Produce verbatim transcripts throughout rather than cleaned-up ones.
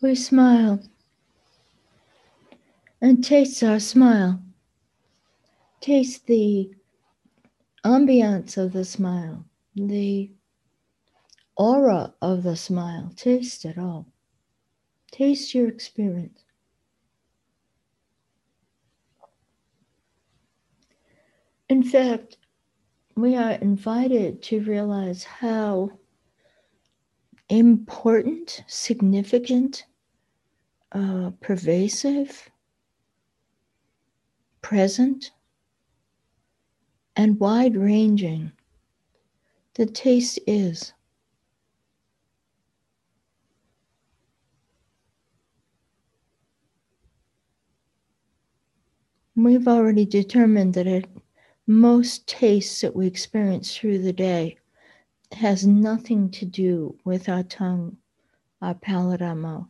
We smile and taste our smile. Taste the ambiance of the smile, the aura of the smile. Taste it all. Taste your experience. In fact, we are invited to realize how important, significant, uh, pervasive, present, and wide-ranging the taste is. We've already determined that it, most tastes that we experience through the day has nothing to do with our tongue, our palate, our mouth.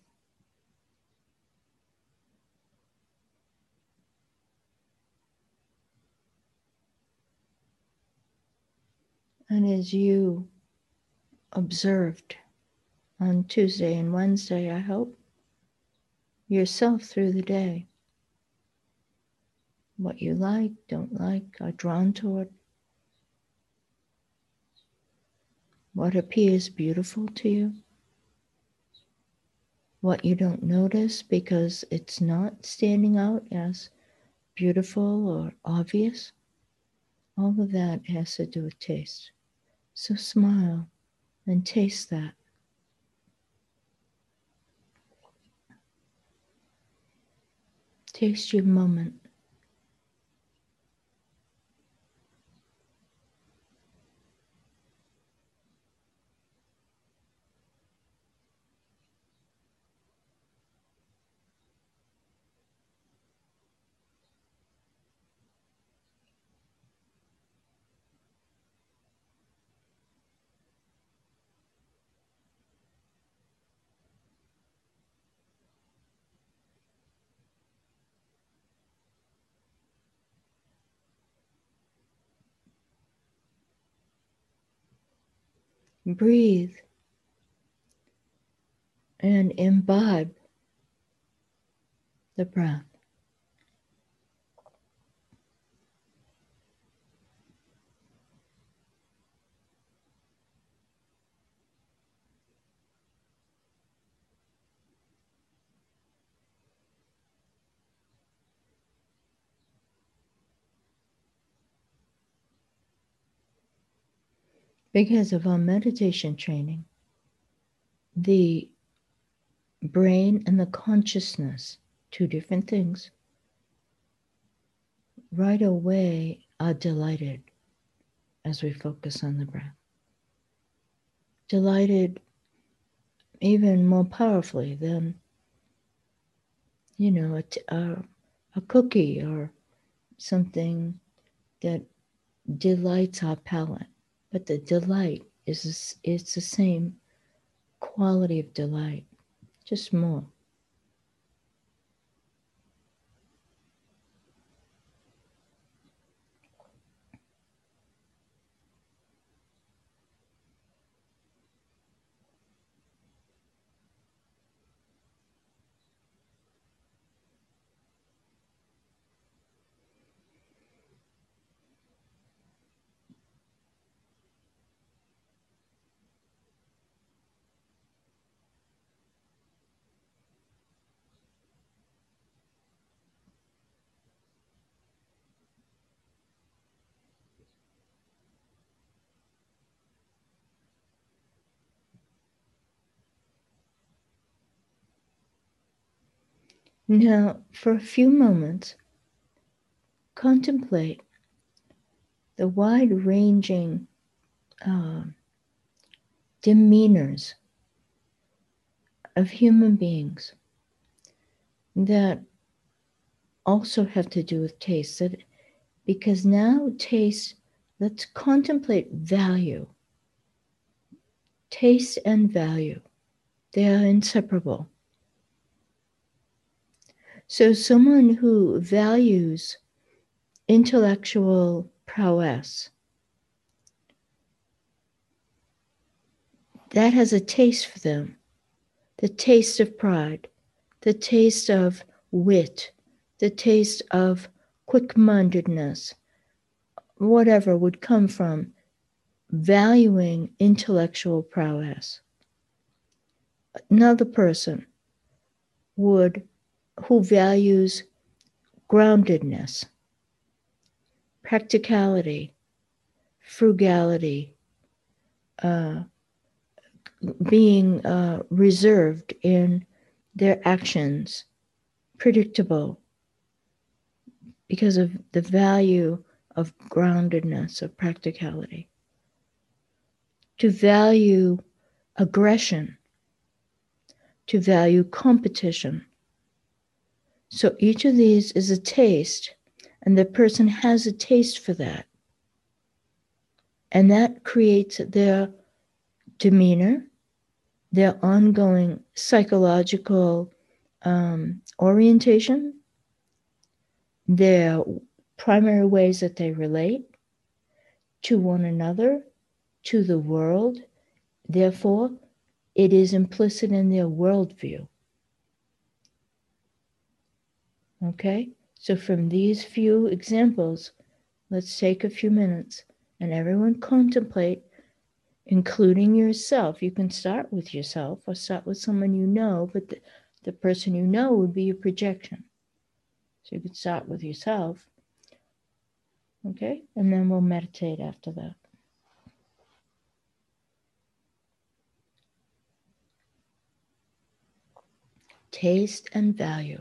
And as you observed on Tuesday and Wednesday, I hope, yourself through the day, what you like, don't like, are drawn toward, what appears beautiful to you, what you don't notice because it's not standing out as beautiful or obvious. All of that has to do with taste. So smile and taste that. Taste your moment. Breathe and imbibe the breath. Because of our meditation training, the brain and the consciousness, two different things, right away are delighted as we focus on the breath. Delighted even more powerfully than, you know, a, a, a cookie or something that delights our palate. But the delight is it's the same quality of delight, just more. Now, for a few moments, contemplate the wide-ranging uh, demeanors of human beings that also have to do with taste. That, because now taste, let's contemplate value. Taste and value, they are inseparable. So someone who values intellectual prowess, that has a taste for them the taste of pride, the taste of wit, the taste of quick-mindedness, whatever would come from valuing intellectual prowess. Another person would, who values groundedness, practicality, frugality, uh, being uh, reserved in their actions, predictable because of the value of groundedness, of practicality. To value aggression, to value competition. So each of these is a taste, and the person has a taste for that. And that creates their demeanor, their ongoing psychological um, orientation, their primary ways that they relate to one another, to the world. Therefore, it is implicit in their worldview. Okay? So from these few examples, let's take a few minutes and everyone contemplate, including yourself. You can start with yourself or start with someone you know, but the, the person you know would be your projection. So you could start with yourself. Okay? And then we'll meditate after that. Taste and value.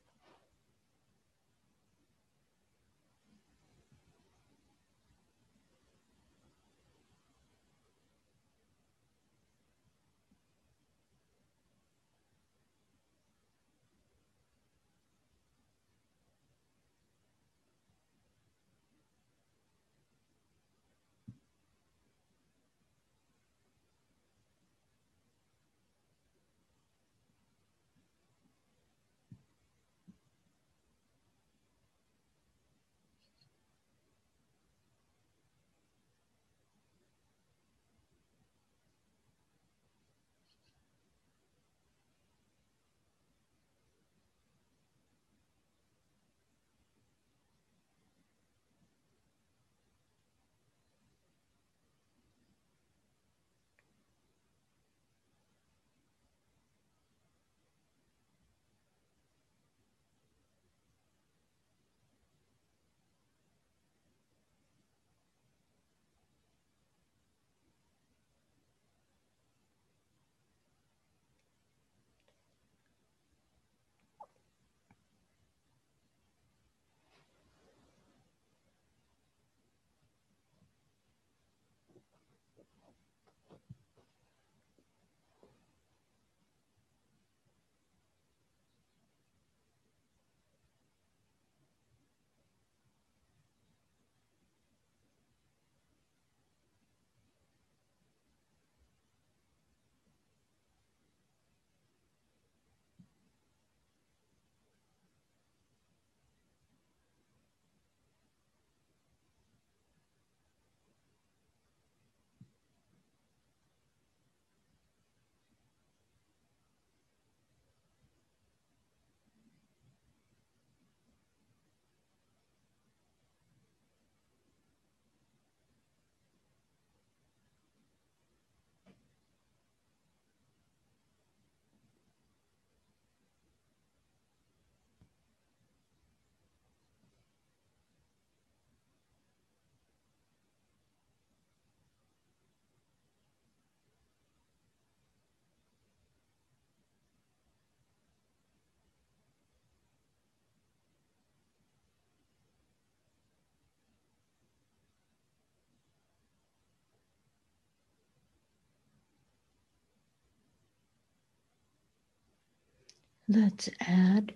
Let's add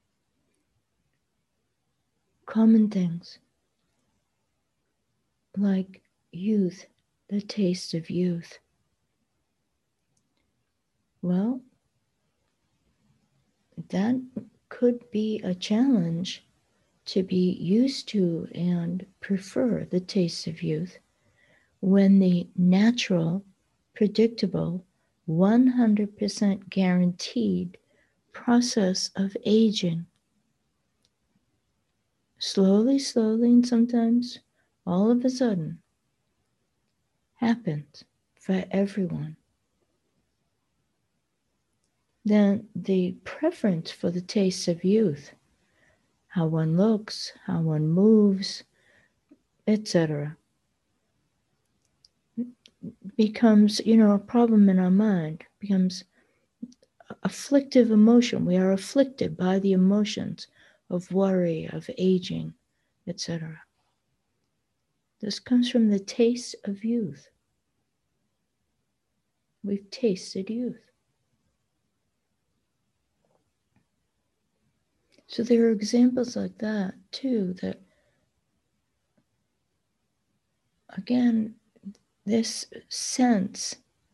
common things like youth, the taste of youth. Well, that could be a challenge to be used to and prefer the taste of youth when the natural, predictable, one hundred percent guaranteed process of aging. Slowly, slowly, and sometimes all of a sudden happens for everyone. Then the preference for the taste of youth, how one looks, how one moves, et cetera, becomes, you know, a problem in our mind, becomes afflictive emotion. We are afflicted by the emotions of worry, of aging, et cetera. This comes from the taste of youth. We've tasted youth. So there are examples like that too, that again, this sense,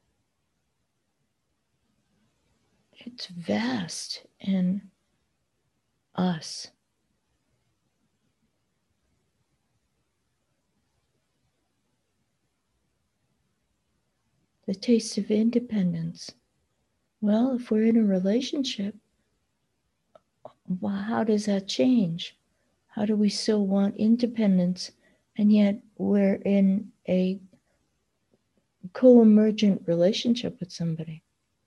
it's vast in us. The taste of independence. Well, if we're in a relationship, well, how does that change? How do we still want independence and yet we're in a co-emergent relationship with somebody?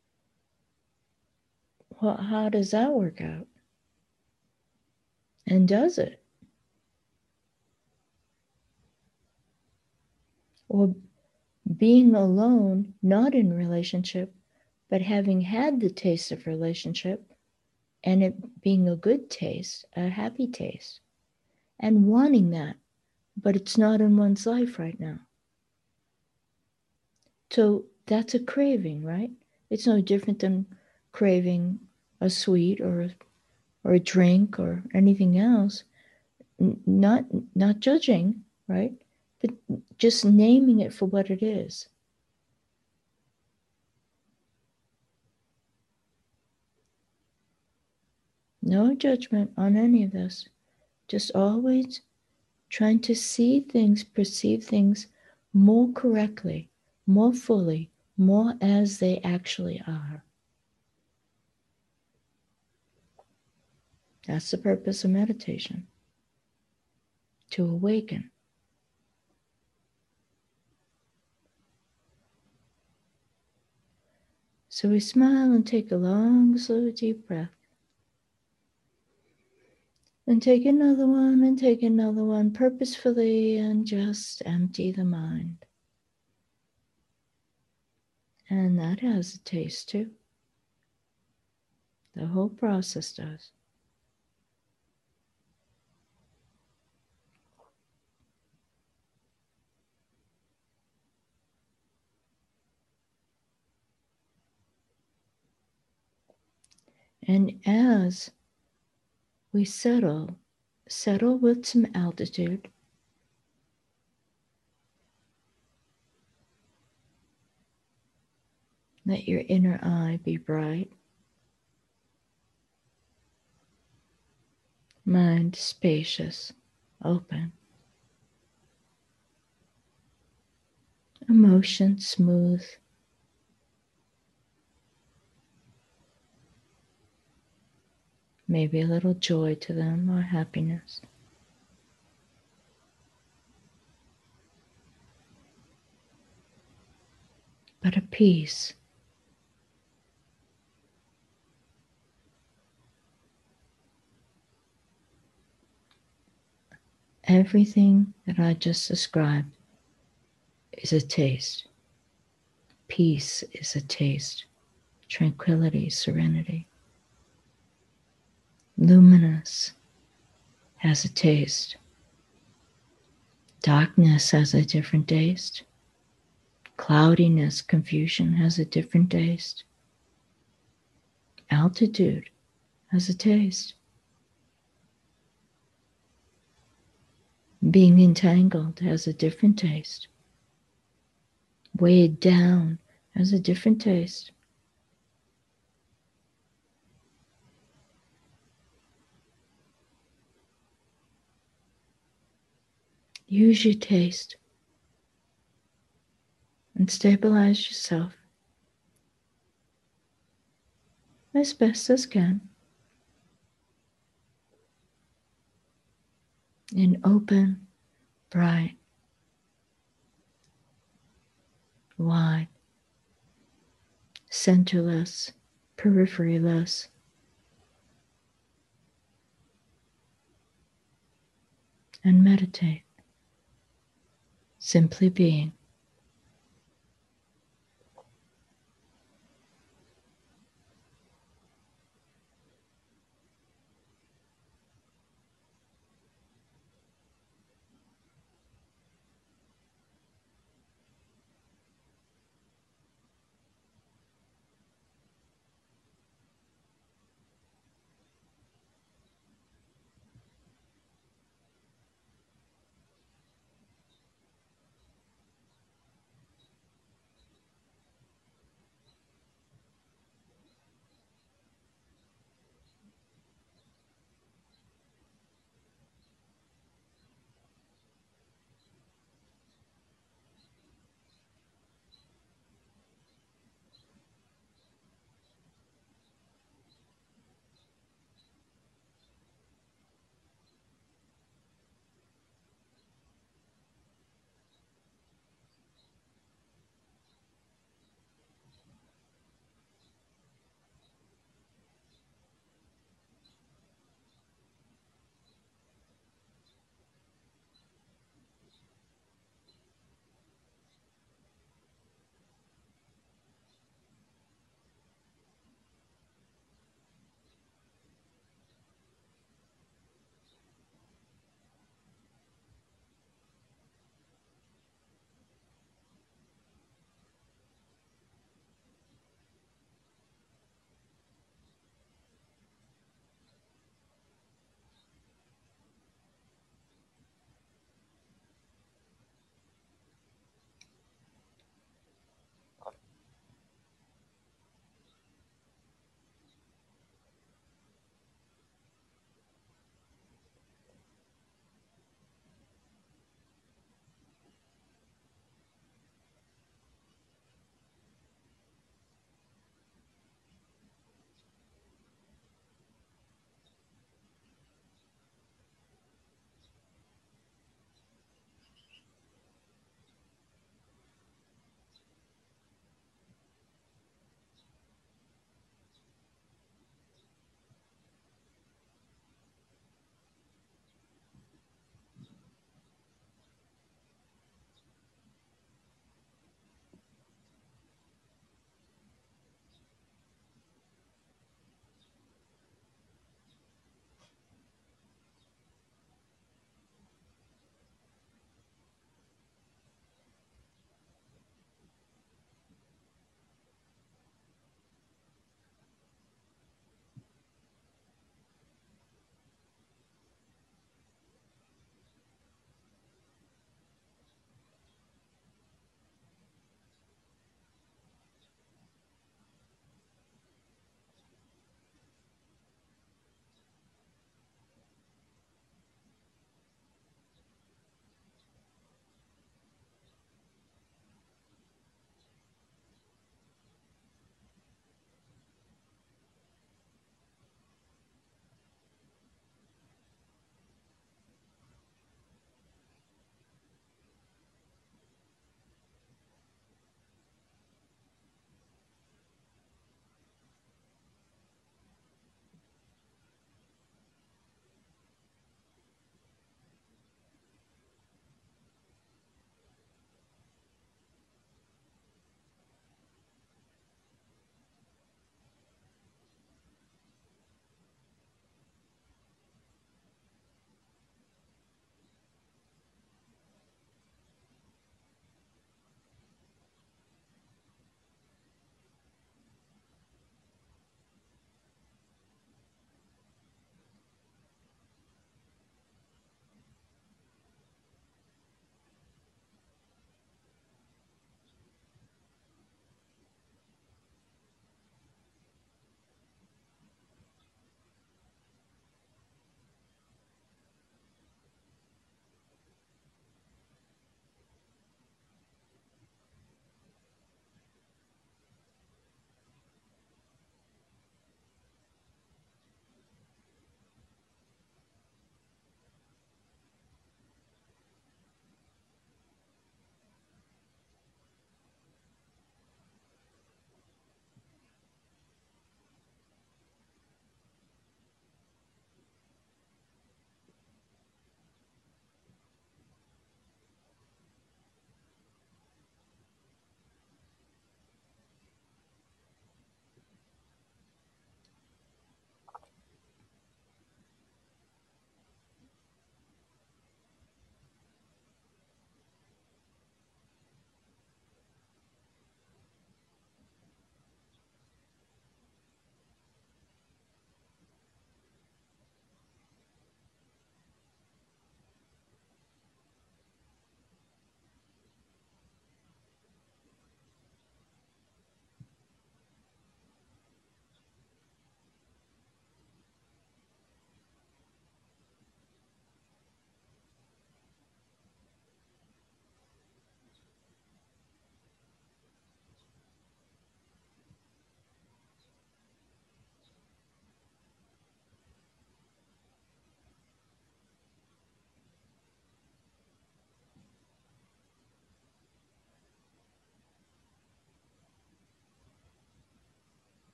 Well, how does that work out? And does it? Or being alone, not in relationship, but having had the taste of relationship and it being a good taste, a happy taste, and wanting that, but it's not in one's life right now. So that's a craving, right? It's no different than craving a sweet or a, or a drink or anything else. N- not not judging, right? But just naming it for what it is. No judgment on any of this. Just always trying to see things, perceive things more correctly, more fully, more as they actually are. That's the purpose of meditation, to awaken. So we smile and take a long, slow, deep breath. And take another one and take another one purposefully and just empty the mind. And that has a taste too. The whole process does. And as we settle, settle with some altitude. Let your inner eye be bright. Mind spacious, open. Emotion smooth. Maybe a little joy to them or happiness. But a peace. Everything that I just described is a taste. Peace is a taste. Tranquility, serenity. Luminous has a taste. Darkness has a different taste. Cloudiness, confusion has a different taste. Altitude has a taste. Being entangled has a different taste. Weighed down has a different taste. Use your taste and stabilize yourself. as best as can in open, bright, wide, centerless, peripheryless, and meditate, simply being.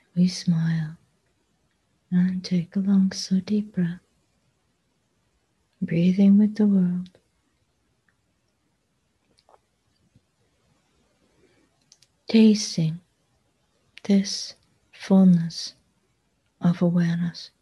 we smile and take a long, slow, deep breath, breathing with the world, tasting this fullness of awareness.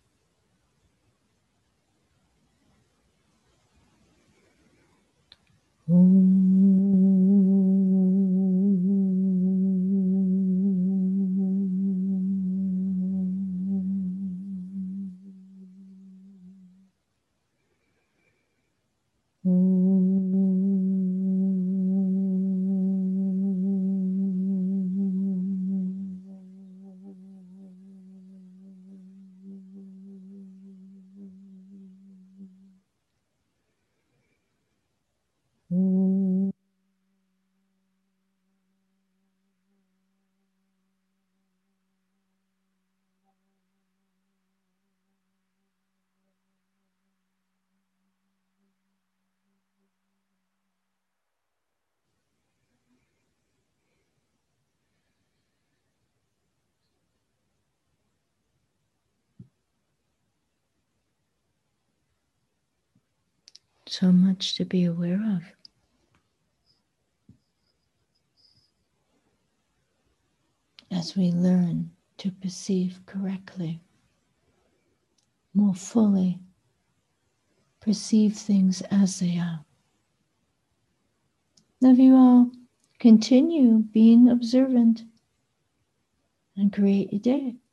So much to be aware of. As we learn to perceive correctly, more fully perceive things as they are. Love you all. Continue being observant and create your day.